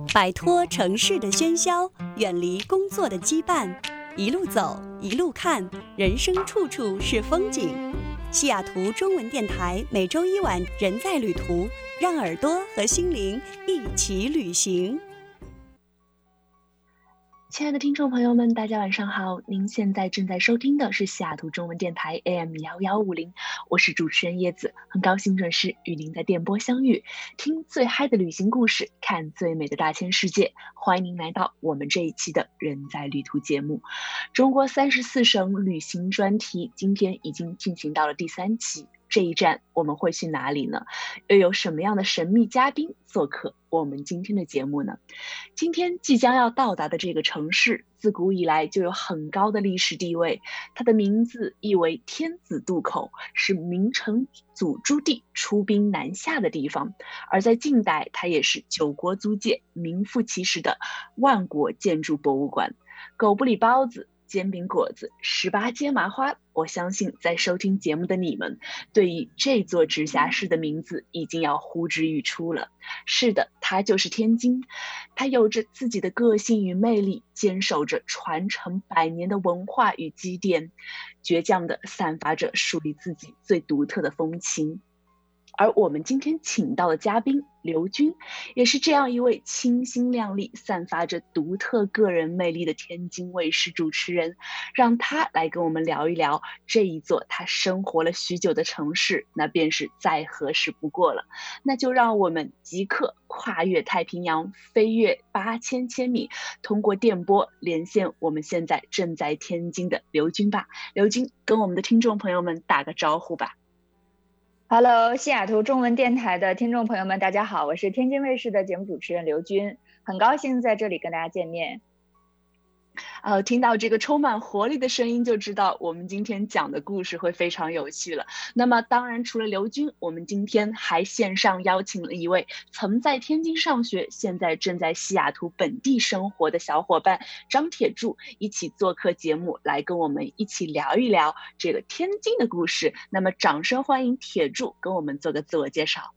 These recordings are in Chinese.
摆脱城市的喧嚣，远离工作的羁绊，一路走，一路看，人生处处是风景。西雅图中文电台每周一晚人在旅途，让耳朵和心灵一起旅行。 亲爱的听众朋友们，大家晚上好，您现在正在收听的是西雅图中文电台 AM1150，我是主持人叶子，很高兴准时与您在电波相遇，听最嗨的旅行故事，看最美的大千世界，欢迎您来到我们这一期的人在旅途节目。中国34省旅行专题今天已经进行到了第3期，这一站我们会去哪里呢？又有什么样的神秘嘉宾做客我们今天的节目呢？今天即将要到达的这个城市，自古以来就有很高的历史地位，它的名字意为天子渡口，是明成祖朱棣出兵南下的地方。而在近代，它也是9国租界名副其实的万国建筑博物馆。狗不理包子，煎饼果子，18街麻花，我相信在收听节目的你们，对于这座直辖市的名字已经要呼之欲出了。是的，它就是天津，它有着自己的个性与魅力，坚守着传承100年的文化与积淀，倔强地散发着属于自己最独特的风情。而我们今天请到的嘉宾刘军，也是这样一位清新亮丽、散发着独特个人魅力的天津卫视主持人，让他来跟我们聊一聊这一座他生活了许久的城市，那便是再合适不过了。那就让我们即刻跨越太平洋，飞越8000千米，通过电波连线我们现在正在天津的刘军吧。刘军，跟我们的听众朋友们打个招呼吧。 Hello， 西雅图中文电台的听众朋友们，大家好，我是天津卫视的节目主持人刘军，很高兴在这里跟大家见面。 听到这个充满活力的声音，就知道我们今天讲的故事会非常有趣了。那么当然除了刘军，我们今天还线上邀请了一位曾在天津上学，现在正在西雅图本地生活的小伙伴张铁柱，一起做客节目，来跟我们一起聊一聊这个天津的故事。那么掌声欢迎铁柱跟我们做个自我介绍。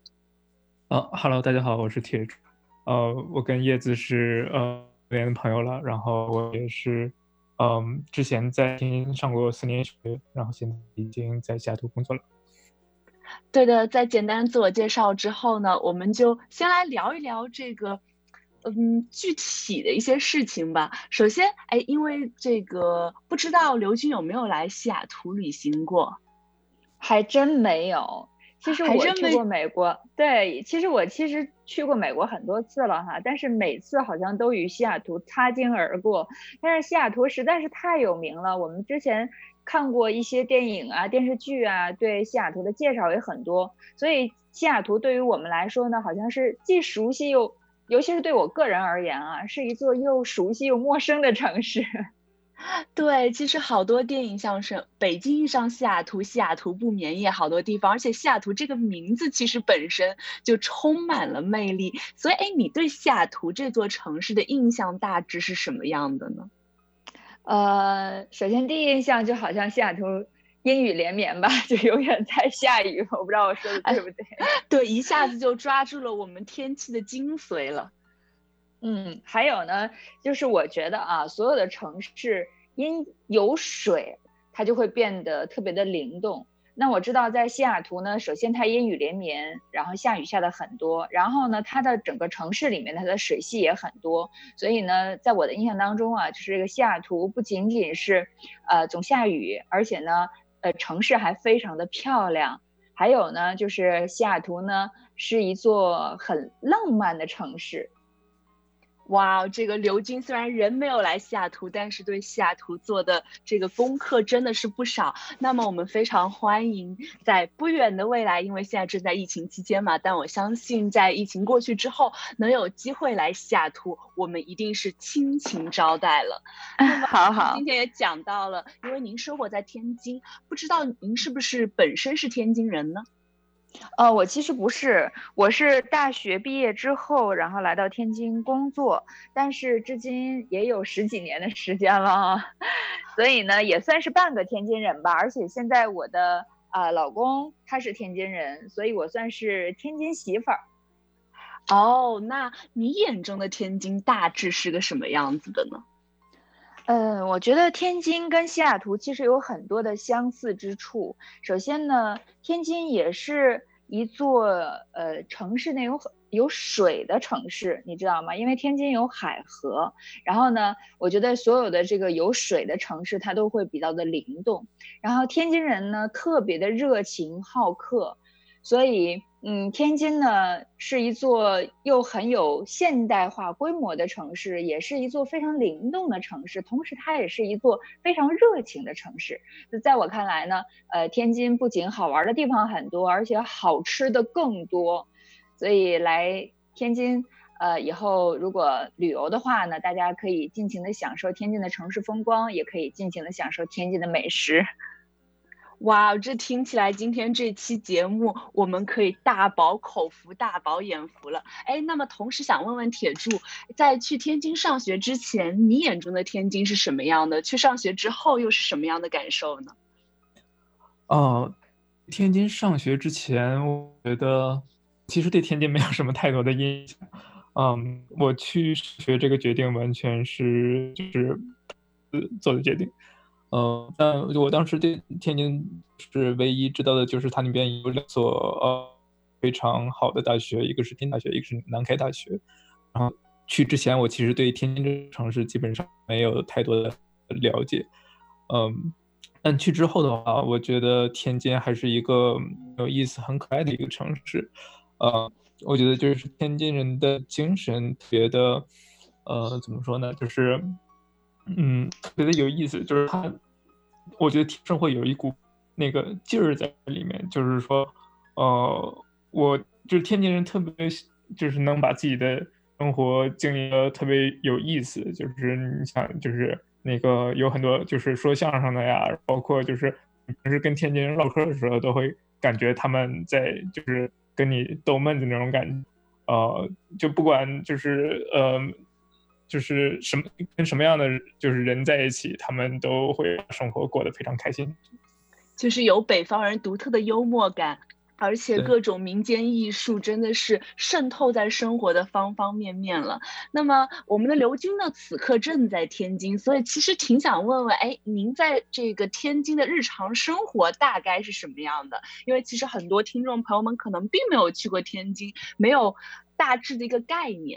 Hello， 大家好，我是铁柱。我跟叶子是的朋友了，然后我也是之前在天津上过4年学，然后现在已经在西雅图工作了。 对的，在简单自我介绍之后呢，我们就先来聊一聊这个具体的一些事情吧。首先因为这个不知道刘军有没有来西雅图旅行过？ 还真没有。其实我去过美国，对，其实去过美国很多次了哈，但是每次好像都与西雅图擦肩而过。但是西雅图实在是太有名了，我们之前看过一些电影啊、电视剧啊，对西雅图的介绍也很多，所以西雅图对于我们来说呢，好像是既熟悉又，尤其是对我个人而言啊，是一座又熟悉又陌生的城市。 对，其实好多电影像是北京遇上西雅图，西雅图不眠夜，好多地方，而且西雅图这个名字其实本身就充满了魅力。所以你对西雅图这座城市的印象大致是什么样的呢？ 首先第一印象就好像西雅图阴雨连绵吧，就永远在下雨，我不知道我说的对不对？ 对，一下子就抓住了我们天气的精髓了。 还有呢，就是我觉得啊，所有的城市因有水，它就会变得特别的灵动。那我知道在西雅图呢，首先它阴雨连绵，然后下雨下的很多，然后呢，它的整个城市里面它的水系也很多，所以呢，在我的印象当中啊，就是这个西雅图不仅仅是总下雨，而且呢，城市还非常的漂亮。还有呢，就是西雅图呢是一座很浪漫的城市。 哇，这个刘军虽然人没有来西雅图，但是对西雅图做的这个功课真的是不少。那么我们非常欢迎在不远的未来，因为现在正在疫情期间嘛，但我相信在疫情过去之后，能有机会来西雅图，我们一定是倾情招待了。那么好， 今天也讲到了，因为您生活在天津，不知道您是不是本身是天津人呢？ 我其实不是，我是大学毕业之后，然后来到天津工作，但是至今也有10几年的时间了，所以呢，也算是半个天津人吧。而且现在我的老公他是天津人，所以我算是天津媳妇儿。 哦，那你眼中的天津大致是个什么样子的呢？ 我觉得天津跟西雅图其实有很多的相似之处。首先呢，天津也是一座城市内有水的城市，你知道吗？因为天津有海河。然后呢，我觉得所有的这个有水的城市，它都会比较的灵动。然后天津人呢，特别的热情好客，所以天津呢是一座又很有现代化规模的城市，也是一座非常灵动的城市，同时它也是一座非常热情的城市。在我看来呢，天津不仅好玩的地方很多，而且好吃的更多。所以来天津，以后如果旅游的话呢，大家可以尽情的享受天津的城市风光，也可以尽情的享受天津的美食。 哇，这听起来今天这期节目我们可以大饱口福、大饱眼福了。哎，那么同时想问问铁柱，在去天津上学之前，你眼中的天津是什么样的？去上学之后又是什么样的感受呢？ 天津上学之前，我觉得其实对天津没有什么太多的印象。我去学这个决定完全是做的决定。但我当时对天津是唯一知道的就是它那边有2所非常好的大学，一个是天津大学，一个是南开大学。然后去之前，我其实对天津这个城市基本上没有太多的了解。但去之后的话，我觉得天津还是一个有意思、很可爱的一个城市。我觉得就是天津人的精神特别的，怎么说呢，就是特别的有意思，就是我觉得天生会有一股那个劲儿在里面，就是说，我就是天津人特别就是能把自己的生活经历得特别有意思，就是你想就是那个有很多就是说相声的呀，包括就是平时跟天津人唠嗑的时候，都会感觉他们在就是跟你逗闷子那种感觉。就不管就是跟什么样的就是人在一起，他们都会把生活过得非常开心。 就是有北方人独特的幽默感，而且对。 各种民间艺术真的是渗透在生活的方方面面了。那么我们的刘军呢，此刻正在天津，所以其实挺想问问，哎，您在这个天津的日常生活大概是什么样的？因为其实很多听众朋友们可能并没有去过天津，没有大致的一个概念。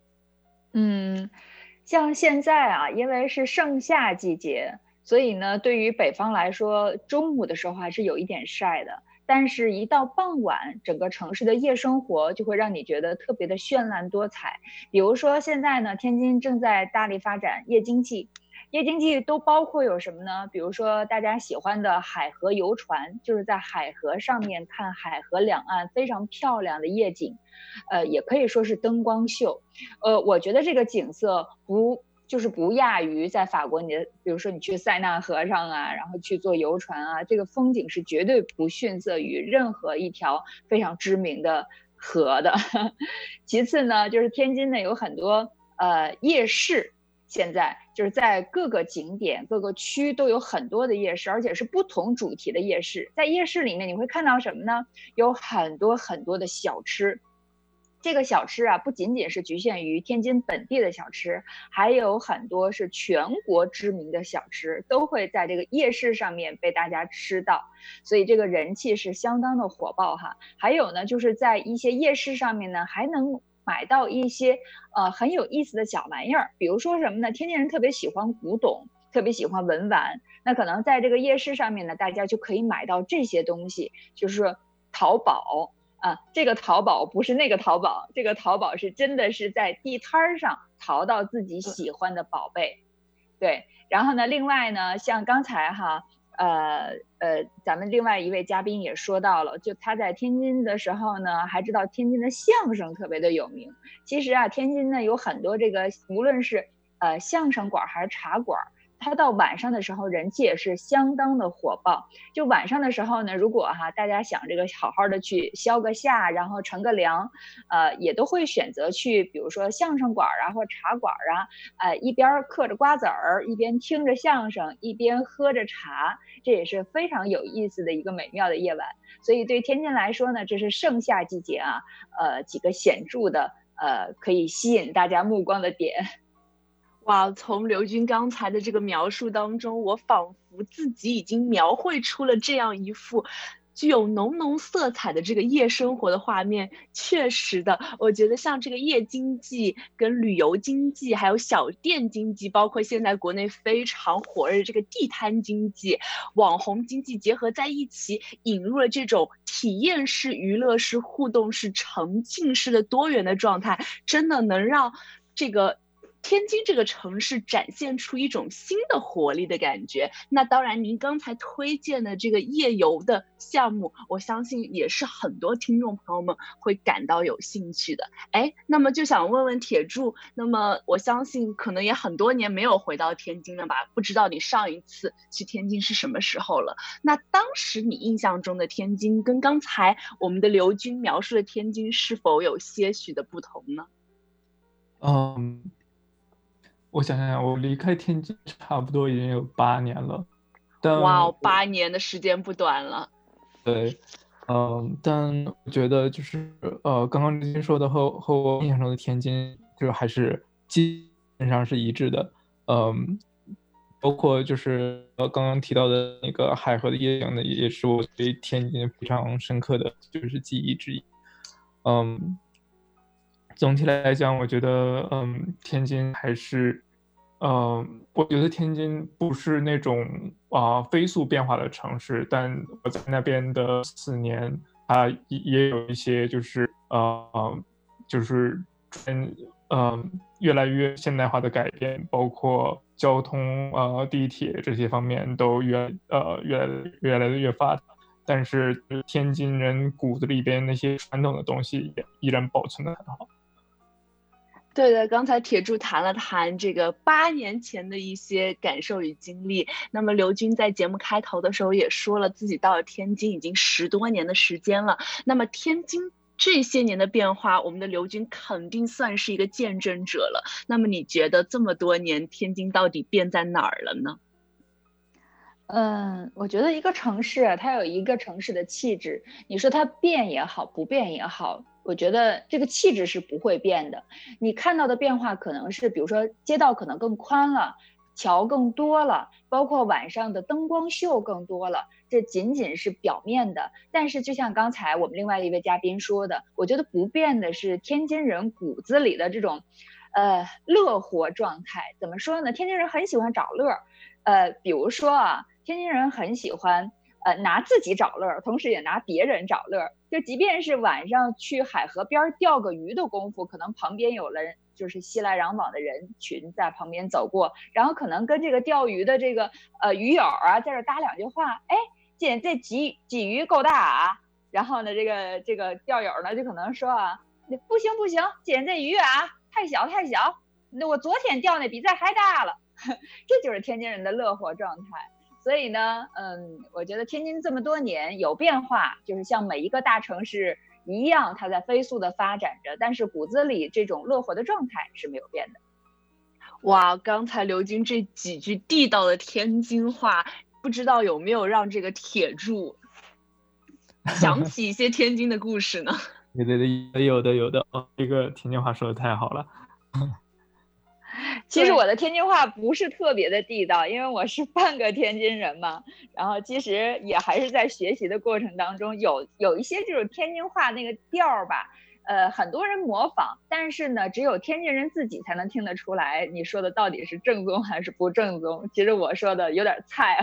像现在啊，因为是盛夏季节，所以呢，对于北方来说，中午的时候还是有一点晒的。但是，一到傍晚，整个城市的夜生活就会让你觉得特别的绚烂多彩。比如说，现在呢，天津正在大力发展夜经济，夜经济都包括有什么呢？比如说大家喜欢的海河游船，就是在海河上面看海河两岸非常漂亮的夜景，也可以说是灯光秀。我觉得这个景色不亚于在法国比如说你去塞纳河上啊，然后去坐游船啊，这个风景是绝对不逊色于任何一条非常知名的河的。其次呢，就是天津呢有很多夜市，现在就是在各个景点、各个区都有很多的夜市，而且是不同主题的夜市。在夜市里面你会看到什么呢？有很多很多的小吃。这个小吃啊，不仅仅是局限于天津本地的小吃，还有很多是全国知名的小吃，都会在这个夜市上面被大家吃到，所以这个人气是相当的火爆哈。还有呢，就是在一些夜市上面呢，还能买到一些很有意思的小玩意儿，比如说什么呢？天津人特别喜欢古董，特别喜欢文玩，那可能在这个夜市上面呢，大家就可以买到这些东西，就是淘宝。这个淘宝不是那个淘宝，这个淘宝是真的是在地摊上淘到自己喜欢的宝贝。对，然后呢，另外呢，像刚才哈，咱们另外一位嘉宾也说到了，就他在天津的时候呢，还知道天津的相声特别的有名。其实啊，天津呢有很多这个，无论是相声馆还是茶馆， 它到晚上的时候人气也是相当的火爆。就晚上的时候呢，如果大家想这个好好的去消个夏，然后乘个凉，也都会选择去比如说相声馆啊或茶馆啊，一边嗑着瓜子儿，一边听着相声，一边喝着茶，这也是非常有意思的一个美妙的夜晚。所以对天津来说呢，这是盛夏季节啊，几个显著的可以吸引大家目光的点。 哇，从刘军刚才的这个描述当中，我仿佛自己已经描绘出了这样一幅具有浓浓色彩的这个夜生活的画面。确实的，我觉得像这个夜经济跟旅游经济还有小店经济，包括现在国内非常火热的这个地摊经济、网红经济结合在一起，引入了这种体验式、娱乐式、互动式、沉浸式的多元的状态，真的能让这个天津这个城市展现出一种新的活力的感觉。那当然您刚才推荐的这个夜游的项目，我相信也是很多听众朋友们会感到有兴趣的。那么就想问问铁柱，那么我相信可能也很多年没有回到天津了吧，不知道你上一次去天津是什么时候了。那当时你印象中的天津跟刚才我们的刘军描述的天津是否有些许的不同呢？ 我想想，我离开天津差不多已经有8年了。 哇，8年的时间不短了。 对，但我觉得就是刚刚刘军说的和我印象中的天津就还是基本上是一致的。包括就是刚刚提到的那个海河的夜景呢，也是我对天津非常深刻的就是记忆之一。总体来讲，我觉得，天津还是，我觉得天津不是那种飞速变化的城市，但我在那边的4年，它也有一些就是越来越现代化的改变，包括交通地铁这些方面都越来越发达。但是天津人骨子里边那些传统的东西也依然保存得很好。 对的，刚才铁柱谈了谈这个8年前的一些感受与经历。那么刘军在节目开头的时候也说了，自己到了天津已经10多年的时间了。那么天津这些年的变化，我们的刘军肯定算是一个见证者了。那么你觉得这么多年天津到底变在哪儿了呢？ 我觉得一个城市它有一个城市的气质，你说它变也好，不变也好，我觉得这个气质是不会变的。你看到的变化可能是，比如说街道可能更宽了，桥更多了，包括晚上的灯光秀更多了，这仅仅是表面的。但是就像刚才我们另外一位嘉宾说的，我觉得不变的是天津人骨子里的这种乐活状态。怎么说呢？天津人很喜欢找乐，比如说天津人很喜欢拿自己找乐，同时也拿别人找乐。就即便是晚上去海河边钓个鱼的功夫，可能旁边有人就是熙来攘往的人群在旁边走过，然后可能跟这个钓鱼的这个鱼友在这搭2句话，姐这鲫鱼够大啊。然后呢，这个钓友呢就可能说不行，姐这鱼太小，那我昨天钓那比这还大了。这就是天津人的乐活状态。所以呢，我觉得天津这么多年有变化，就是像每一个大城市一样，它在飞速的发展着，但是骨子里这种乐活的状态是没有变的。 哇，刚才刘军这几句地道的天津话，不知道有没有让这个铁柱想起一些天津的故事呢？ 对，有的这个天津话说的太好了。 其实我的天津话不是特别的地道，因为我是半个天津人嘛，然后其实也还是在学习的过程当中，有一些这种天津话那个调吧，很多人模仿，但是呢，只有天津人自己才能听得出来，你说的到底是正宗还是不正宗。其实我说的有点菜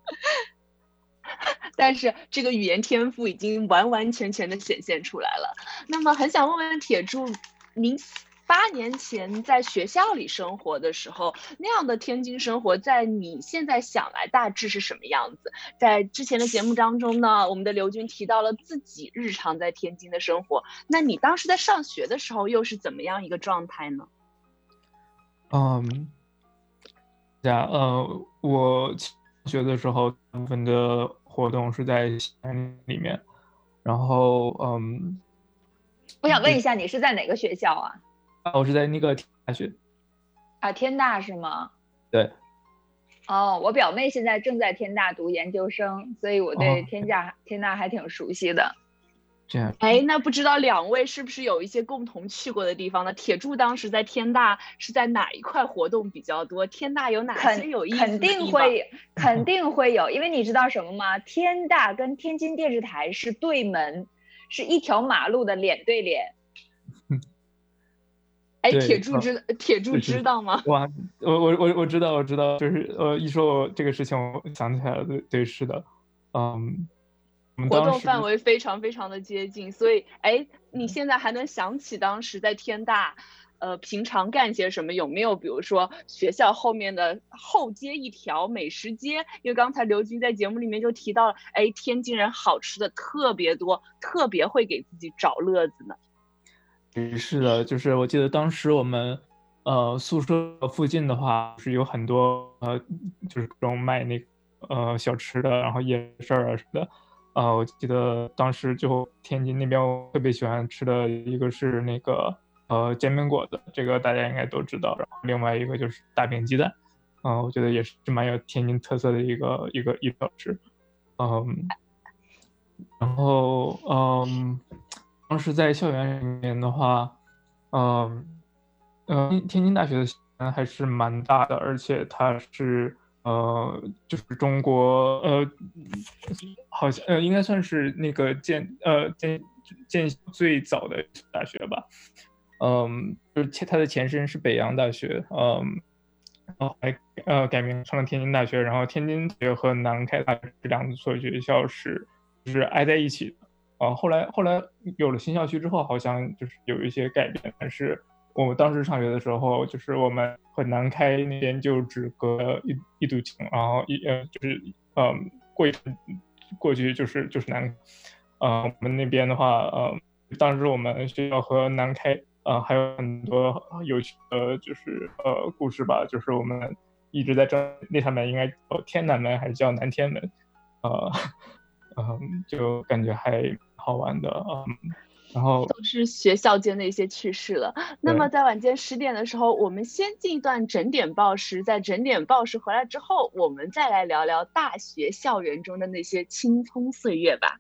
但是这个语言天赋已经完完全全的显现出来了。那么很想问问铁柱，您8年前在学校里生活的时候，那样的天津生活在你现在想来大致是什么样子？在之前的节目当中呢，我们的刘军提到了自己日常在天津的生活，那你当时在上学的时候又是怎么样一个状态呢？ 我学的时候，大部分的活动是在校园里面，然后我想问一下，你是在哪个学校啊？ 我是在那个大学。 天大是吗？ 对。 我表妹现在正在天大读研究生，所以我对天大还挺熟悉的。 这样。 那不知道两位是不是有一些共同去过的地方呢？铁柱当时在天大是在哪一块活动比较多？天大有哪些有意思的地方？ 肯定会有，因为你知道什么吗？天大跟天津电视台是对门，是一条马路的脸对脸。 铁柱知道吗？ 哇，我知道，就是一说这个事情，我想起来了，对，是的， 活动范围非常非常的接近，所以你现在还能想起当时在天大，平常干些什么？有没有比如说学校后面的后街一条美食街？因为刚才刘军在节目里面就提到了，天津人好吃的特别多，特别会给自己找乐子呢。 是的，就是我记得当时我们宿舍附近的话是有很多就是这种卖那个小吃的，然后夜市啊什么的。我记得当时就天津那边我特别喜欢吃的一个是那个煎饼果子，这个大家应该都知道。然后另外一个就是大饼鸡蛋，我觉得也是蛮有天津特色的一个小吃。然后当时在校园里面的话，天津大学的校园还是蛮大的，而且它是就是中国好像应该算是那个建最早的大学吧。就是它的前身是北洋大学，然后还改名成了天津大学。然后天津大学和南开大学这两所学校就是挨在一起的。后来有了新校区之后，好像就是有一些改变，但是我们当时上学的时候，就是我们和南开那边就只隔一堵墙，然后就是过去就是南我们那边的话，当时我们学校和南开还有很多有趣的就是故事吧，就是我们一直在争那条门应该叫天南门还是叫南天门，就感觉还好玩的。然后都是学校间的一些趣事了。那么在晚间10点的时候，我们先进一段整点报时，在整点报时回来之后，我们再来聊聊大学校园中的那些青葱岁月吧。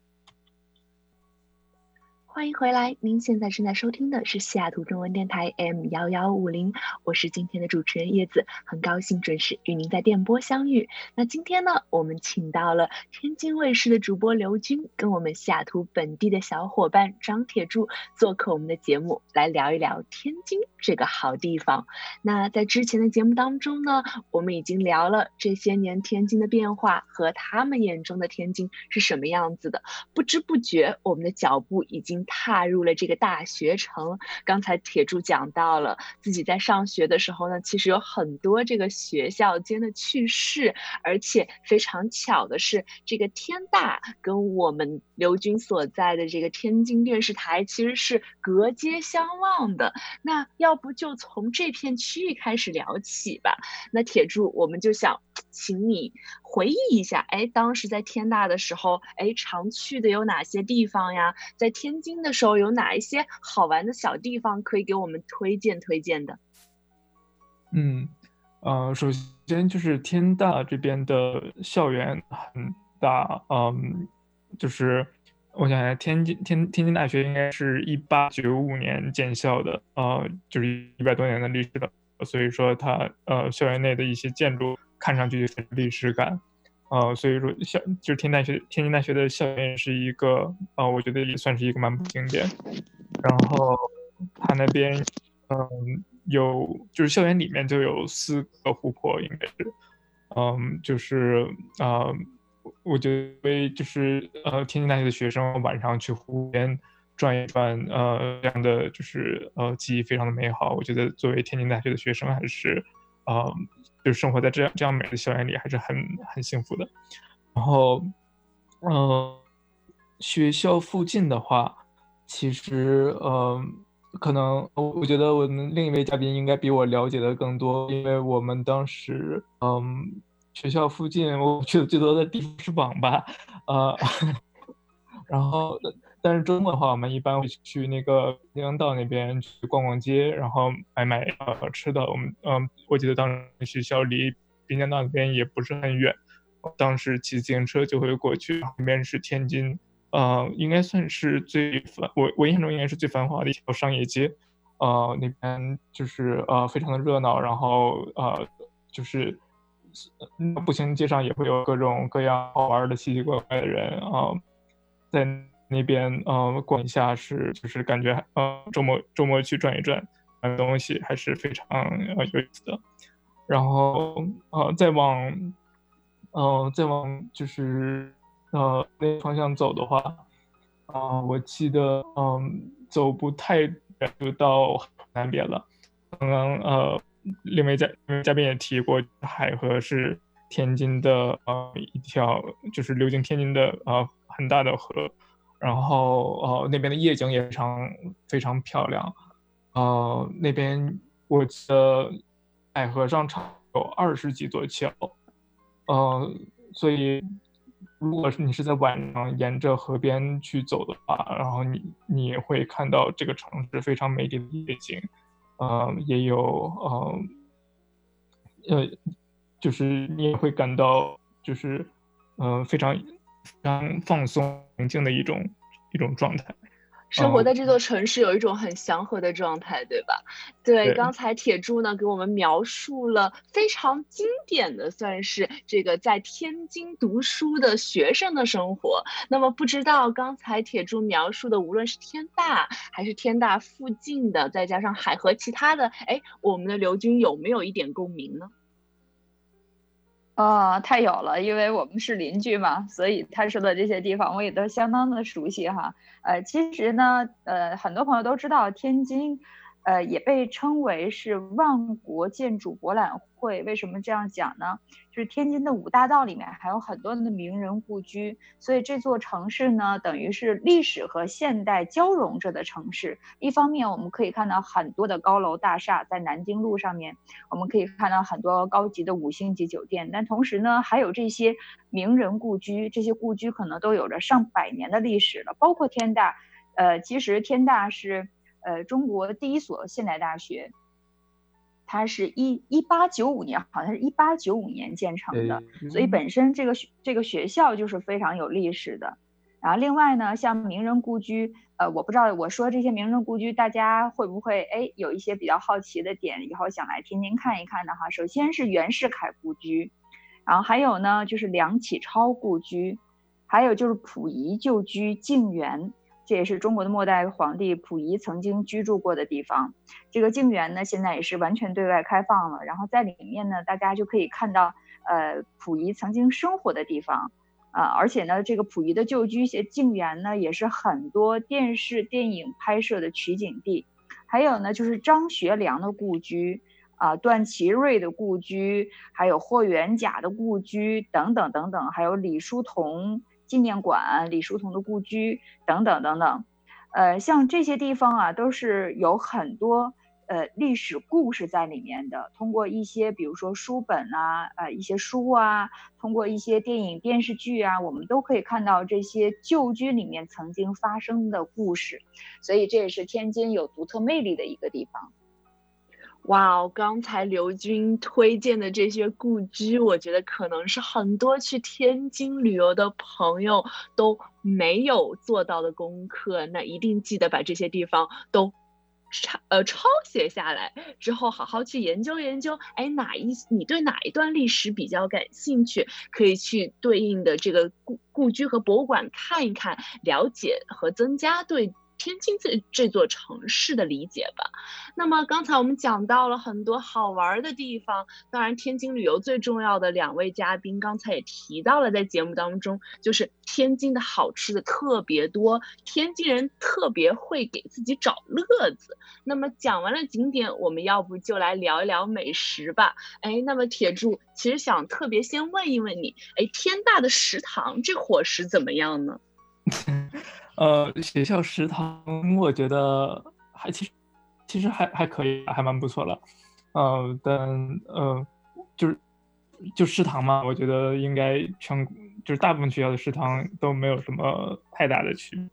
欢迎回来，您现在正在收听的是西雅图中文电台 AM1150，我是今天的主持人叶子，很高兴准时与您在电波相遇。那今天呢，我们请到了天津卫视的主播刘军，跟我们西雅图本地的小伙伴张铁柱做客我们的节目，来聊一聊天津这个好地方。那在之前的节目当中呢，我们已经聊了这些年天津的变化和他们眼中的天津是什么样子的，不知不觉我们的脚步已经踏入了这个大学城。刚才铁柱讲到了自己在上学的时候呢，其实有很多这个学校间的趣事，而且非常巧的是，这个天大跟我们刘军所在的这个天津电视台其实是隔街相望的。那要不就从这片区域开始聊起吧。那铁柱，我们就想请你回忆一下，当时在天大的时候，常去的有哪些地方呀？在天津的时候有哪一些好玩的小地方可以给我们推荐的？ 首先就是天大这边的校园很大，就是我想想，天津大学应该是1895年建校的，就是100多年的历史的，所以说它校园内的一些建筑看上去很历史感，所以说就是天津大学的校园是一个我觉得也算是一个蛮不经典。然后它那边就是校园里面就有4个湖泊，应该是，就是我觉得就是天津大学的学生晚上去湖边转一转，这样的就是记忆非常的美好。我觉得作为天津大学的学生，还是就是生活在这样美的校园里，还是很幸福的。然后学校附近的话，其实可能我觉得我们另一位嘉宾应该比我了解的更多，因为我们当时学校附近我去的最多的地方是网吧，然后但是周末的话，我们一般会去那个滨江道那边去逛逛街，然后买吃的。我记得当时学校离滨江道那边也不是很远，当时骑自行车就会过去。那边是天津，应该算是我印象中应该是最繁华的一条商业街。那边就是非常的热闹，然后就是步行街上也会有各种各样好玩的奇奇怪怪的人在那边逛一下就是感觉周末去转一转，买东西还是非常有意思的。然后再往就是那个方向走的话，我记得走不太远就到南边了。刚刚另外嘉宾也提过，海河是天津的一条就是流经天津的很大的河，然后那边的夜景也非常漂亮。那边我记得海河上有20几座桥，所以如果是你是在晚上沿着河边去走的话，然后你也会看到这个城市非常美丽的夜景，也有就是你也会感到就是非常放松宁静的一种状态。 生活在这座城市有一种很祥和的状态，对吧？对，刚才铁柱呢给我们描述了非常经典的，算是这个在天津读书的学生的生活。那么不知道刚才铁柱描述的，无论是天大还是天大附近的，再加上海河其他的，我们的刘军有没有一点共鸣呢？ 太有了，因为我们是邻居嘛，所以他说的这些地方我也都相当的熟悉哈。其实呢，很多朋友都知道天津，也被称为是万国建筑博览会。为什么这样讲呢？就是天津的5大道里面还有很多的名人故居，所以这座城市呢，等于是历史和现代交融着的城市。一方面我们可以看到很多的高楼大厦，在南京路上面我们可以看到很多高级的5星级酒店，但同时呢还有这些名人故居，这些故居可能都有着上百年的历史了。包括天大，其实天大是中国第一所现代大学，它是1895年，好像是1895年建成的，所以本身这个学校就是非常有历史的。然后另外呢，像名人故居，我不知道我说这些名人故居大家会不会有一些比较好奇的点，以后想来天津看一看的哈。首先是袁世凯故居，然后还有呢就是梁启超故居，还有就是溥仪旧居静园。这也是中国的末代皇帝溥仪曾经居住过的地方。这个静园呢，现在也是完全对外开放了。然后在里面呢，大家就可以看到，溥仪曾经生活的地方，而且呢，这个溥仪的旧居静园呢，也是很多电视电影拍摄的取景地。还有呢，就是张学良的故居，段祺瑞的故居，还有霍元甲的故居等等等等，还有李叔同纪念馆、李叔同的故居等等等等，像这些地方啊，都是有很多历史故事在里面的。通过一些比如说书本啊，一些书啊，通过一些电影电视剧啊，我们都可以看到这些旧居里面曾经发生的故事。所以这也是天津有独特魅力的一个地方。 哇，刚才刘军推荐的这些故居，我觉得可能是很多去天津旅游的朋友都没有做到的功课，那一定记得把这些地方都抄写下来，之后好好去研究研究。你对哪一段历史比较感兴趣，可以去对应的这个故居和博物馆看一看，了解和增加对天津这座城市的理解吧。那么刚才我们讲到了很多好玩的地方，当然天津旅游最重要的2位嘉宾刚才也提到了，在节目当中就是天津的好吃的特别多，天津人特别会给自己找乐子。那么讲完了景点，我们要不就来聊一聊美食吧。那么铁柱其实想特别先问一问你，天大的食堂这伙食怎么样呢？ 学校食堂我觉得其实其实还可以，还蛮不错了。但就食堂嘛，我觉得应该就是大部分学校的食堂都没有什么太大的区别。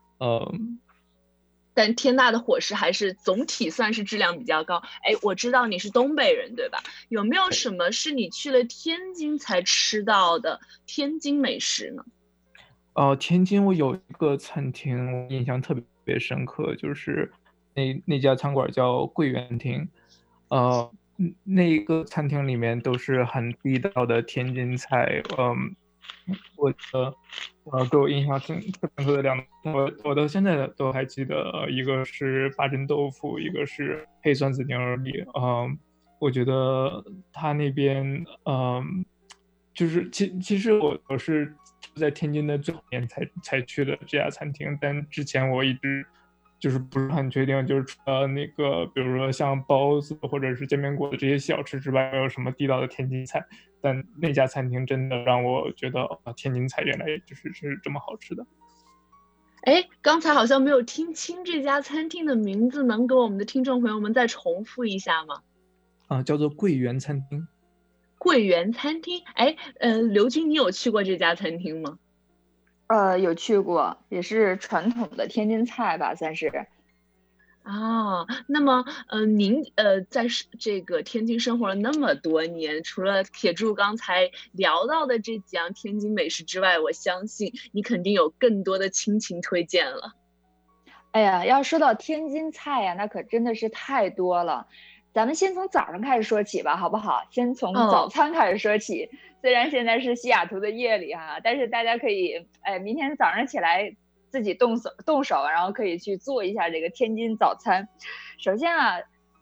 但天大的伙食还是总体算是质量比较高。哎，我知道你是东北人，对吧？有没有什么是你去了天津才吃到的天津美食呢？ 天津我有一个餐厅，我印象特别深刻，就是那家餐馆叫桂园亭。那个餐厅里面都是很地道的天津菜。我给我印象特别深刻的我到现在都还记得，一个是八珍豆腐，一个是黑酸子牛肉粒。我觉得他那边就是其实我是在天津的最后年才去的这家餐厅，但之前我一直就是不是很确定，就是除了那个比如说像包子或者是煎饼果子这些小吃之外，没有什么地道的天津菜。但那家餐厅真的让我觉得天津菜原来是这么好吃的。 哎，刚才好像没有听清这家餐厅的名字，能给我们的听众朋友们再重复一下吗？ 叫做桂园餐厅。 桂园餐厅。哎，刘军，你有去过这家餐厅吗？ 有去过，也是传统的天津菜吧，算是。 那么您在这个天津生活了那么多年，除了铁柱刚才聊到的这几样天津美食之外，我相信你肯定有更多的亲情推荐了。 哎呀，要说到天津菜呀，那可真的是太多了。咱们先从早上开始说起吧，好不好？先从早餐开始说起。虽然现在是西雅图的夜里哈，但是大家可以，明天早上起来自己动手，然后可以去做一下这个天津早餐。首先啊，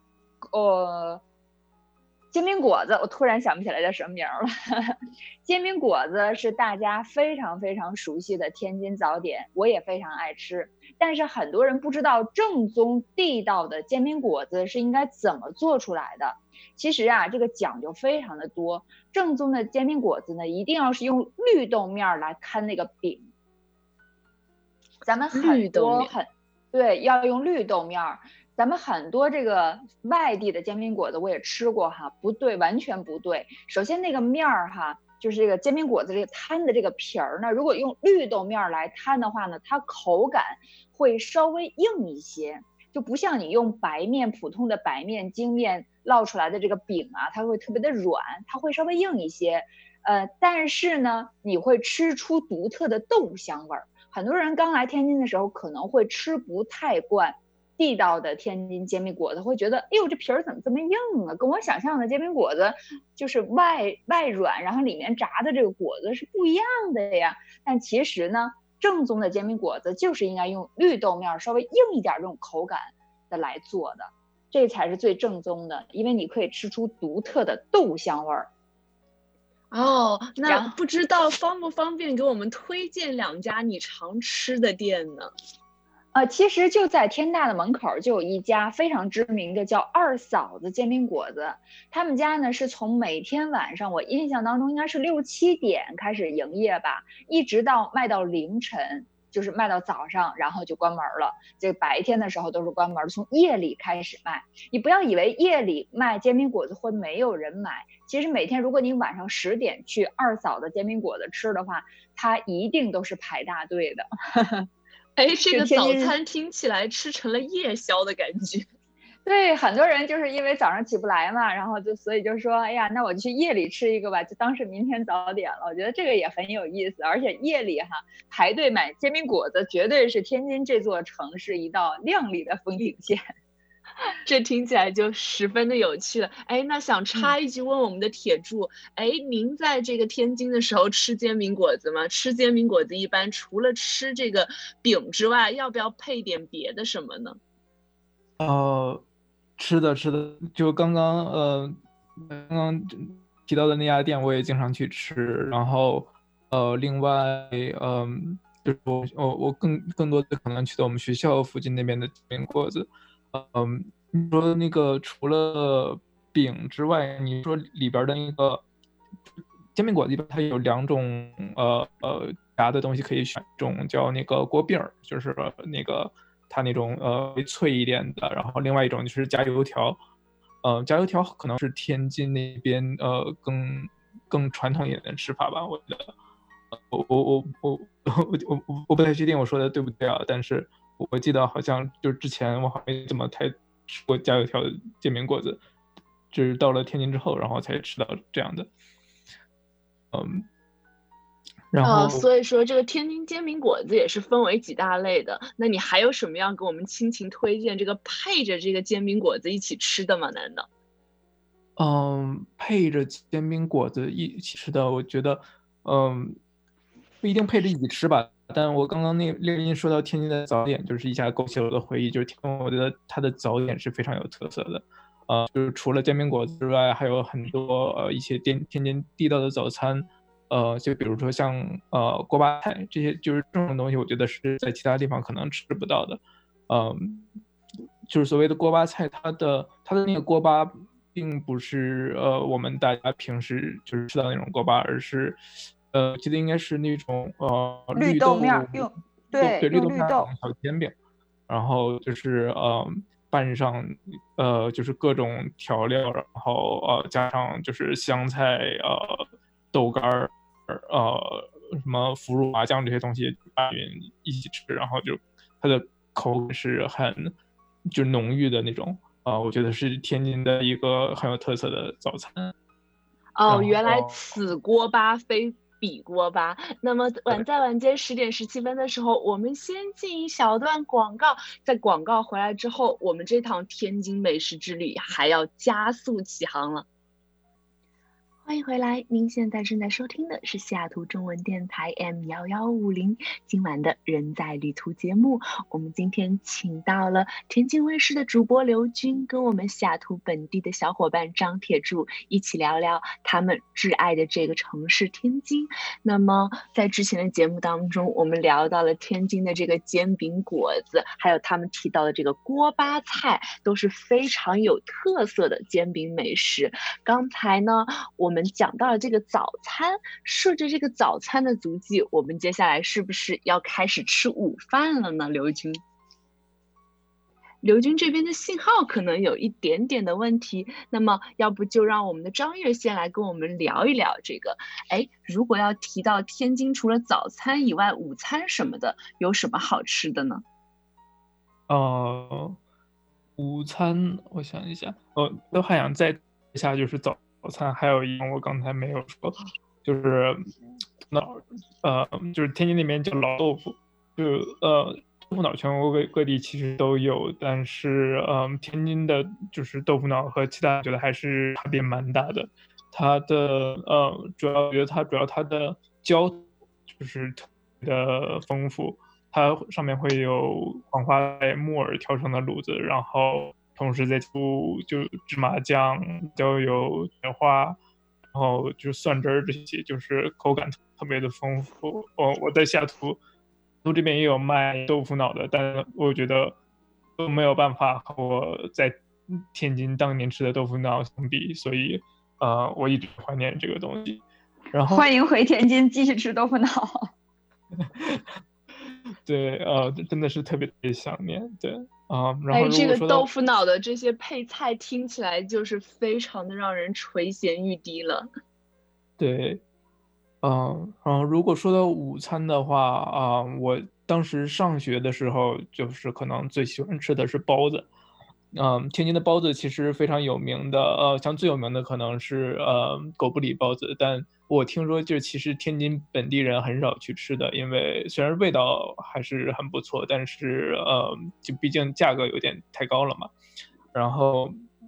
煎饼果子，我突然想不起来叫什么名了。煎饼果子是大家非常非常熟悉的天津早点，我也非常爱吃。但是很多人不知道正宗地道的煎饼果子是应该怎么做出来的。其实啊，这个讲究非常的多。正宗的煎饼果子呢，一定要是用绿豆面来看那个饼。咱们很多对，要用绿豆面。咱们很多这个外地的煎饼果子我也吃过哈，不对，完全不对。首先那个面儿哈，就是这个煎饼果子这个摊的这个皮儿呢，如果用绿豆面来摊的话呢，它口感会稍微硬一些，就不像你用白面普通的白面精面烙出来的这个饼啊，它会特别的软，它会稍微硬一些。但是呢，你会吃出独特的豆香味儿。很多人刚来天津的时候可能会吃不太惯地道的天津煎饼果子，会觉得哎呦这皮儿怎么这么硬啊，跟我想象的煎饼果子就是外软，然后里面炸的这个果子是不一样的呀。但其实呢，正宗的煎饼果子就是应该用绿豆面稍微硬一点这种口感的来做的，这才是最正宗的，因为你可以吃出独特的豆香味儿。 那不知道方不方便给我们推荐2家你常吃的店呢？ 其实就在天大的门口就有一家非常知名的叫二嫂子煎饼果子，他们家呢是从每天晚上我印象当中应该是6、7点开始营业吧，一直到卖到凌晨，就是卖到早上，然后就关门了。这个白天的时候都是关门，从夜里开始卖。你不要以为夜里卖煎饼果子会没有人买，其实每天如果你晚上10点去二嫂子煎饼果子吃的话，它一定都是排大队的。 哎，这个早餐听起来吃成了夜宵的感觉。 对，很多人就是因为早上起不来嘛，然后所以就说，哎呀，那我就去夜里吃一个吧，就当是明天早点了。我觉得这个也很有意思，而且夜里哈排队买煎饼果子，绝对是天津这座城市一道亮丽的风景线。 这听起来就十分的有趣了。哎，那想插一句问我们的铁柱，哎，您在这个天津的时候吃煎饼果子吗？吃煎饼果子一般除了吃这个饼之外，要不要配点别的什么呢？ 吃的，就刚刚提到的那家店，我也经常去吃。然后另外就是我更多的可能去到我们学校附近那边的煎饼果子。你说那个除了饼之外，你说里边的那个煎饼果子里边它有2种夹的东西可以选，一种叫那个锅饼，就是那个它那种脆一点的，然后另外一种就是加油条，加油条可能是天津那边更传统一点的吃法吧，我觉得。我不太确定我说的对不对啊，但是我记得好像就之前我好像没怎么太吃过加油条的煎饼果子，就是到了天津之后，然后才吃到这样的。然后所以说这个天津煎饼果子也是分为几大类的。那你还有什么要给我们亲情推荐这个配着这个煎饼果子一起吃的吗？难道？ 配着煎饼果子一起吃的，我觉得，不一定配着一起吃吧。但我刚刚列您说到天津的早点，就是一下勾起了我的回忆。就是我觉得它的早点是非常有特色的，就是除了煎饼果子之外，还有很多一些天津地道的早餐，就比如说像锅巴菜这些，就是这种东西，我觉得是在其他地方可能吃不到的。就是所谓的锅巴菜，它的那个锅巴并不是我们大家平时就是吃到那种锅巴，而是我记得应该是那种绿豆面用绿豆绿豆小煎饼，然后就是拌上就是各种调料，然后加上就是香菜豆干儿什么腐乳麻酱这些东西拌匀一起吃，然后就它的口感是很就浓郁的那种我觉得是天津的一个很有特色的早餐。 原来此锅巴非彼锅巴。那么在晚间10:17的时候，我们先进一小段广告，在广告回来之后，我们这趟天津美食之旅还要加速起航了。欢迎回来，您现在正在收听的是西雅图中文电台 M1150 今晚的人在旅途节目。我们今天请到了天津卫视的主播刘军，跟我们西雅图本地的小伙伴张铁柱一起聊聊他们挚爱的这个城市天津。那么在之前的节目当中，我们聊到了天津的这个煎饼果子，还有他们提到的这个锅巴菜，都是非常有特色的煎饼美食。刚才呢，我们讲到了这个早餐，顺着这个早餐的足迹，我们接下来是不是要开始吃午饭了呢？刘军这边的信号可能有一点点的问题，那么要不就让我们的张悦先来跟我们聊一聊这个。如果要提到天津除了早餐以外，午餐什么的，有什么好吃的呢？ 午餐我想一下，都还想再一下，就是早餐还有一样我刚才没有说，就是就是天津那边叫老豆腐，就豆腐脑全国各地其实都有，但是天津的就是豆腐脑和其他觉得还是差别蛮大的。它的主要它的浇就是特别的丰富，它上面会有黄花菜、木耳调成的卤子，然后同时再涂就芝麻酱、椒油、雪花，然后就蒜汁儿这些，就是口感特别的丰富。我在西雅图这边也有卖豆腐脑的，但我觉得都没有办法和我在天津当年吃的豆腐脑相比，所以我一直怀念这个东西。然后欢迎回天津继续吃豆腐脑。 对，真的是特别想念。对然后这个豆腐脑的这些配菜听起来就是非常的让人垂涎欲滴了。 对，然后如果说到午餐的话我当时上学的时候，就是可能最喜欢吃的是包子。天津的包子其实非常有名的，像最有名的可能是狗不理包子，但我听说就其实天津本地人很少去吃的，因为虽然味道还是很不错，但是就毕竟价格有点太高了嘛。然后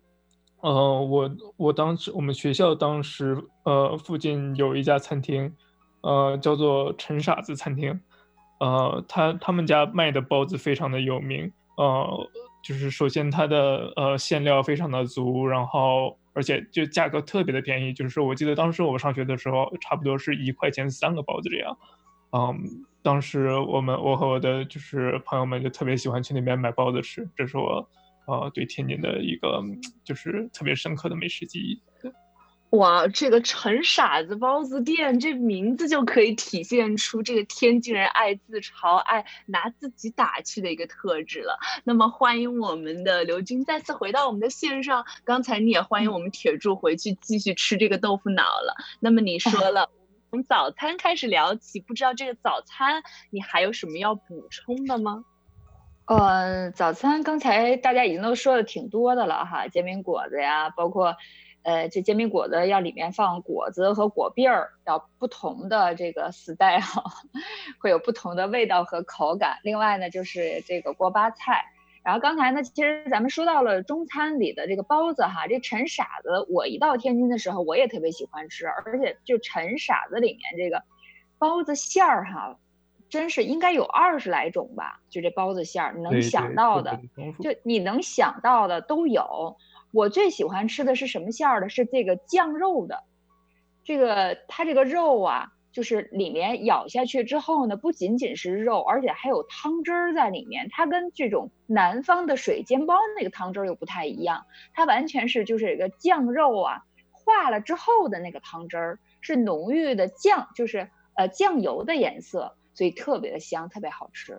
我们学校当时附近有一家餐厅，叫做陈傻子餐厅，他们家卖的包子非常的有名，就是首先它的馅料非常的足，然后而且就价格特别的便宜，就是我记得当时我上学的时候，差不多是1块钱3个包子这样。当时我和我的就是朋友们就特别喜欢去那边买包子吃，这是我对天津的一个就是特别深刻的美食记忆。对。 哇，这个陈傻子包子店，这名字就可以体现出这个天津人爱自嘲、爱拿自己打趣的一个特质了。那么，欢迎我们的刘军再次回到我们的线上。刚才你也欢迎我们铁柱回去继续吃这个豆腐脑了。那么你说了，从早餐开始聊起，不知道这个早餐你还有什么要补充的吗？ 早餐刚才大家已经都说的挺多的了哈，煎饼果子呀，包括，这煎饼果子要里面放果子和果篦儿，要不同的这个style，会有不同的味道和口感。另外呢，就是这个锅巴菜。然后刚才呢，其实咱们说到了中餐里的这个包子哈，这陈傻子，我一到天津的时候，我也特别喜欢吃，而且就陈傻子里面这个包子馅儿哈。真是应该有20来种吧，就这包子馅儿，你能想到的，就你能想到的都有。我最喜欢吃的是什么馅儿的？是这个酱肉的。它这个肉啊，就是里面咬下去之后呢，不仅仅是肉，而且还有汤汁儿在里面。它跟这种南方的水煎包那个汤汁儿又不太一样，它完全是就是这个酱肉啊化了之后的那个汤汁儿，是浓郁的酱，就是酱油的颜色。所以特别的香，特别好吃。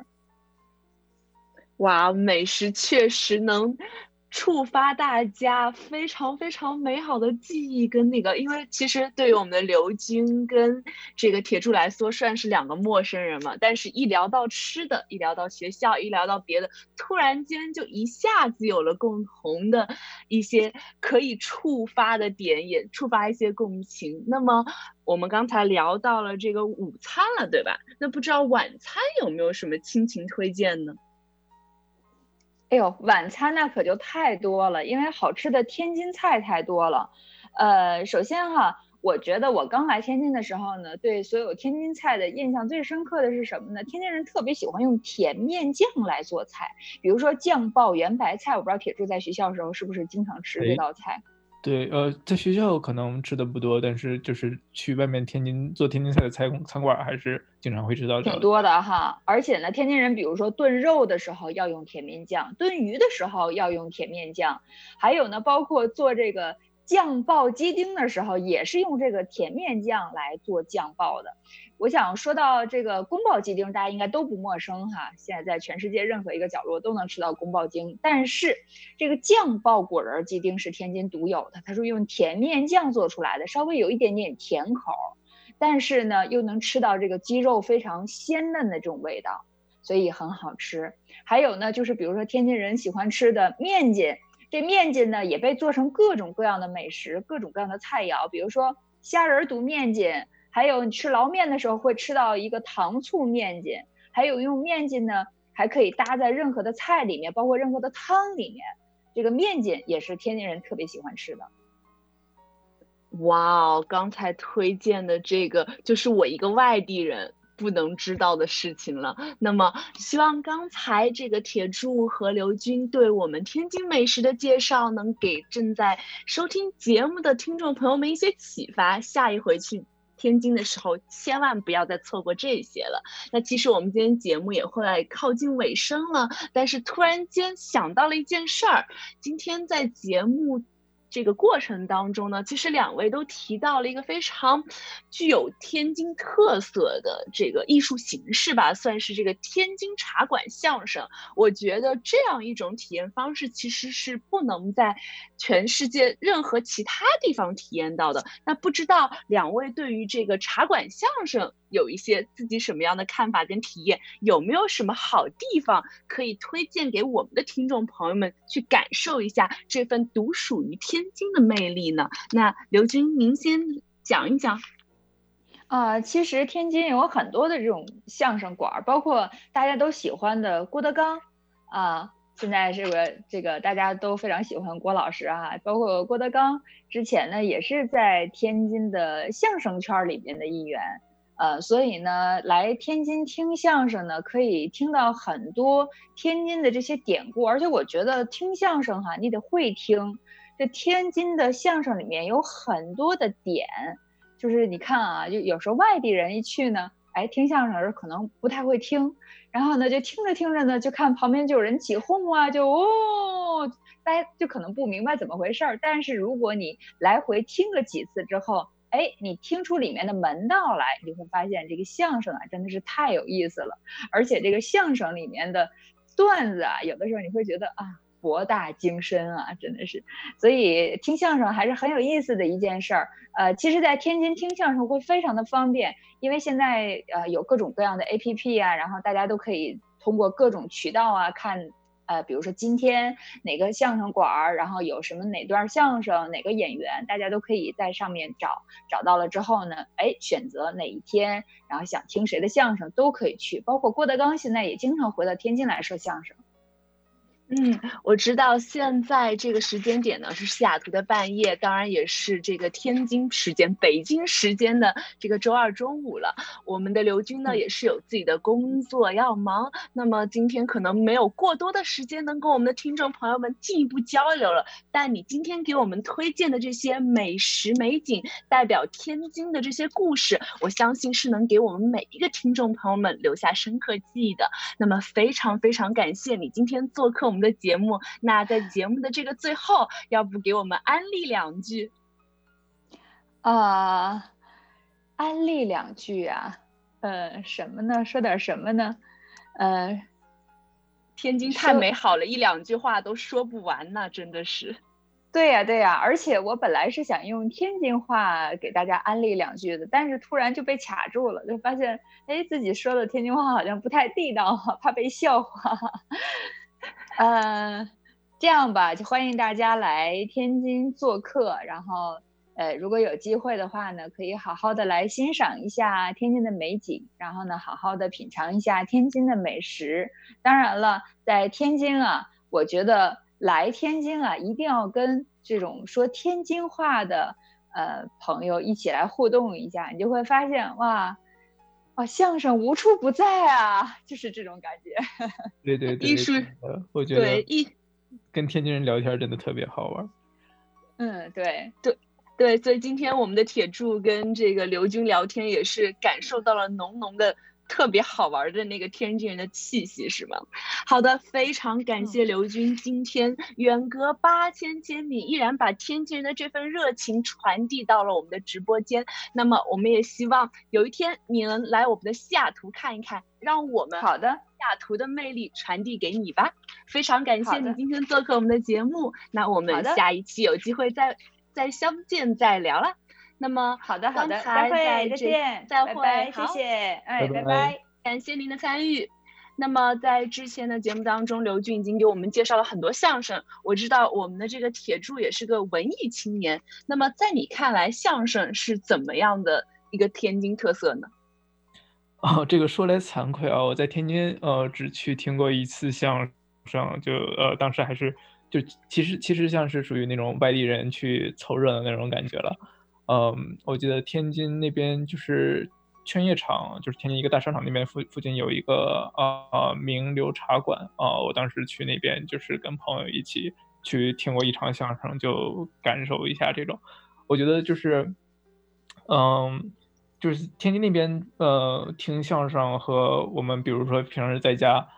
哇，美食确实能触发大家非常非常美好的记忆跟那个，因为其实对于我们的刘军跟这个铁柱来说，算是2个陌生人嘛。但是，一聊到吃的，一聊到学校，一聊到别的，突然间就一下子有了共同的一些可以触发的点，也触发一些共情。那么，我们刚才聊到了这个午餐了，对吧？那不知道晚餐有没有什么亲情推荐呢？ 哎呦，晚餐那可就太多了，因为好吃的天津菜太多了。首先哈，我觉得我刚来天津的时候呢，对所有天津菜的印象最深刻的是什么呢？天津人特别喜欢用甜面酱来做菜，比如说酱爆圆白菜。我不知道铁柱在学校的时候是不是经常吃这道菜？ 对，在学校可能吃的不多，但是就是去外面做天津菜的餐馆还是经常会吃到的。 挺多的哈，而且呢，天津人比如说炖肉的时候要用甜面酱，炖鱼的时候要用甜面酱，还有呢，包括做这个酱爆鸡丁的时候也是用这个甜面酱来做酱爆的。我想说到这个宫保鸡丁，大家应该都不陌生哈，现在在全世界任何一个角落都能吃到宫保鸡丁，但是这个酱爆果仁鸡丁是天津独有的，它是用甜面酱做出来的，稍微有一点点甜口。但是呢，又能吃到这个鸡肉非常鲜嫩的这种味道，所以很好吃。还有呢，就是比如说天津人喜欢吃的面筋，这面筋呢也被做成各种各样的美食，各种各样的菜肴，比如说虾仁肚面筋，还有你吃捞面的时候会吃到一个糖醋面筋，还有用面筋呢还可以搭在任何的菜里面，包括任何的汤里面。这个面筋也是天津人特别喜欢吃的。 哇哦，刚才推荐的这个就是我一个外地人不能知道的事情了。那么，希望刚才这个铁柱和刘军对我们天津美食的介绍，能给正在收听节目的听众朋友们一些启发。下一回去天津的时候，千万不要再错过这些了。那其实我们今天节目也会靠近尾声了，但是突然间想到了一件事儿，今天在节目这个过程当中呢，其实2位都提到了一个非常具有天津特色的这个艺术形式吧，算是这个天津茶馆相声。我觉得这样一种体验方式其实是不能在全世界任何其他地方体验到的。那不知道2位对于这个茶馆相声有一些自己什么样的看法跟体验，有没有什么好地方可以推荐给我们的听众朋友们去感受一下这份独属于天津的魅力呢？那刘军您先讲一讲。 其实天津有很多的这种相声馆，包括大家都喜欢的郭德纲啊，现在这个大家都非常喜欢郭老师啊，包括郭德纲之前呢也是在天津的相声圈里面的一员。所以呢，来天津听相声呢，可以听到很多天津的这些典故，而且我觉得听相声哈，你得会听。这天津的相声里面有很多的点，就是你看啊，就有时候外地人一去呢，哎，听相声的时候可能不太会听，然后呢，就听着听着呢，就看旁边就有人起哄啊，就大家就可能不明白怎么回事儿。但是如果你来回听个几次之后，哎，你听出里面的门道来，你就会发现这个相声啊真的是太有意思了。而且这个相声里面的段子啊，有的时候你会觉得啊，博大精深啊，真的是。所以听相声还是很有意思的一件事儿。其实在天津听相声会非常的方便，因为现在有各种各样的 APP 啊，然后大家都可以通过各种渠道啊看，比如说今天哪个相声馆儿，然后有什么哪段相声，哪个演员，大家都可以在上面找到了之后呢，哎，选择哪一天，然后想听谁的相声都可以去，包括郭德纲现在也经常回到天津来说相声。 我知道现在这个时间点呢是西雅图的半夜，当然也是这个天津时间、北京时间的这个周二中午了。我们的刘军呢也是有自己的工作要忙，那么今天可能没有过多的时间能跟我们的听众朋友们进一步交流了。但你今天给我们推荐的这些美食美景，代表天津的这些故事，我相信是能给我们每一个听众朋友们留下深刻记忆的。那么非常非常感谢你今天做客我们的节目，那在节目的这个最后，要不给我们安利2句？ 安利2句啊，什么呢？说点什么呢？ 天津太美好了，1、2句话都说不完呢，真的是。 对呀，而且我本来是想用天津话给大家安利2句的，但是突然就被卡住了，就发现哎，自己说的天津话好像不太地道，怕被笑话。这样吧，就欢迎大家来天津做客，然后如果有机会的话呢，可以好好的来欣赏一下天津的美景，然后呢好好的品尝一下天津的美食。当然了，在天津啊，我觉得来天津啊，一定要跟这种说天津话的朋友一起来互动一下，你就会发现哇，相声无处不在啊，就是这种感觉。 对， 艺术， 我觉得跟天津人聊天真的特别好玩。 对，所以今天我们的铁柱跟这个刘军聊天，也是感受到了浓浓的特别好玩的那个天津人的气息，是吗？好的，非常感谢刘军今天远隔8000千米，依然把天津人的这份热情传递到了我们的直播间。那么我们也希望有一天你能来我们的西雅图看一看，让我们好的西雅图的魅力传递给你吧。非常感谢你今天做客我们的节目，那我们下一期有机会再相见再聊了。那么好的，再见， 再会， 拜拜，谢谢，拜拜， 感谢您的参与。那么在之前的节目当中，刘军已经给我们介绍了很多相声。我知道我们的这个铁柱也是个文艺青年，那么在你看来，相声是怎么样的一个天津特色呢？ 这个说来惭愧啊，我在天津只去听过1次相声，就当时还是就其实像是属于那种外地人去凑热闹那种感觉了。我记得天津那边就是劝业场，就是天津一个大商场那边附近有一个名流茶馆我当时去那边就是跟朋友一起去听过1场相声，就感受一下这种。我觉得就是就是天津那边听相声和我们比如说平时在家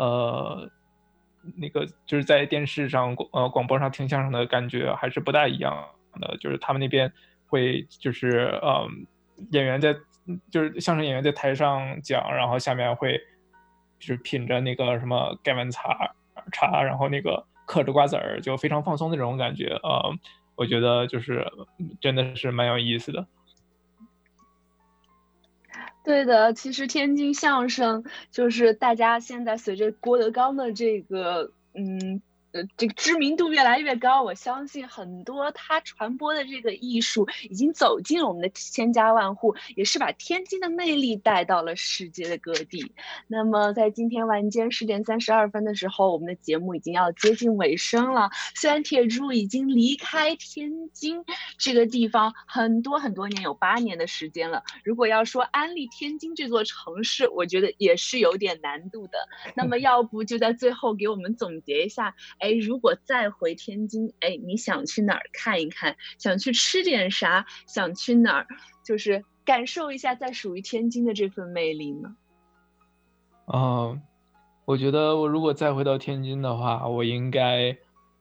那个就是在电视上广播上听相声的感觉还是不大一样的。就是他们那边会就是演员就是相声演员在台上讲，然后下面会就是品着那个什么盖碗茶，然后那个嗑着瓜子儿，就非常放松的那种感觉我觉得就是真的是蛮有意思的。 对的，其实天津相声就是大家现在随着郭德纲的这个这个知名度越来越高，我相信很多他传播的这个艺术已经走进了我们的千家万户，也是把天津的魅力带到了世界的各地。那么在今天晚间10点32分的时候，我们的节目已经要接近尾声了。虽然铁柱已经离开天津这个地方很多年，有8年的时间了，如果要说安利天津这座城市，我觉得也是有点难度的。那么要不就在最后给我们总结一下，如果再回天津，你想去哪儿看一看？想去吃点啥？想去哪儿？就是感受一下在属于天津的这份魅力呢？ 我觉得我如果再回到天津的话，我应该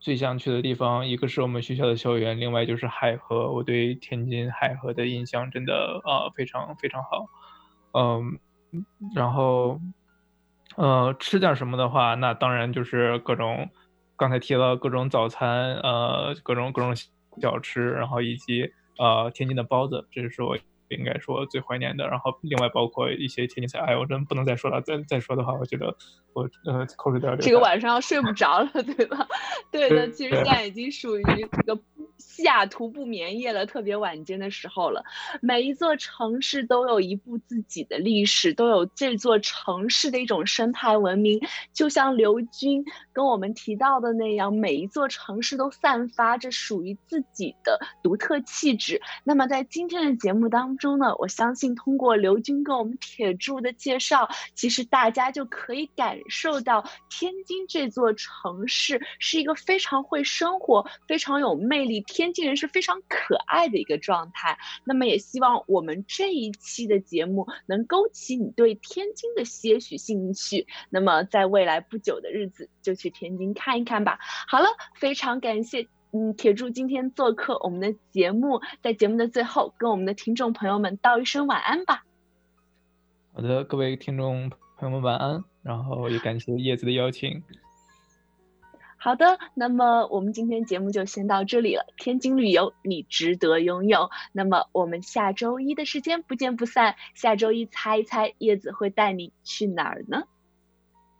最想去的地方，一个是我们学校的校园，另外就是海河。我对天津海河的印象真的非常非常好。然后吃点什么的话，那当然就是各种刚才提了各种早餐，各种小吃，然后以及天津的包子，这是我应该说最怀念的。然后另外包括一些天津菜，哎，我真不能再说了，再说的话，我觉得我口水都要流。 这个晚上要睡不着了，对吧？对的，其实现在已经属于这个西雅图不眠夜了，特别晚间的时候了。每一座城市都有一部自己的历史，都有这座城市的一种生态文明。就像刘军跟我们提到的那样，每一座城市都散发着属于自己的独特气质。那么在今天的节目当中呢，我相信通过刘军跟我们铁柱的介绍，其实大家就可以感受到天津这座城市是一个非常会生活、非常有魅力，天津人是非常可爱的一个状态。那么也希望我们这一期的节目能勾起你对天津的些许兴趣，那么在未来不久的日子就去天津看一看吧。好了，非常感谢铁柱今天做客我们的节目，在节目的最后跟我们的听众朋友们道一声晚安吧。 好的，各位听众朋友们晚安，然后也感谢叶子的邀请。 好的，那么我们今天节目就先到这里了。天津旅游，你值得拥有。那么我们下周一的时间不见不散。下周一猜一猜，叶子会带你去哪儿呢？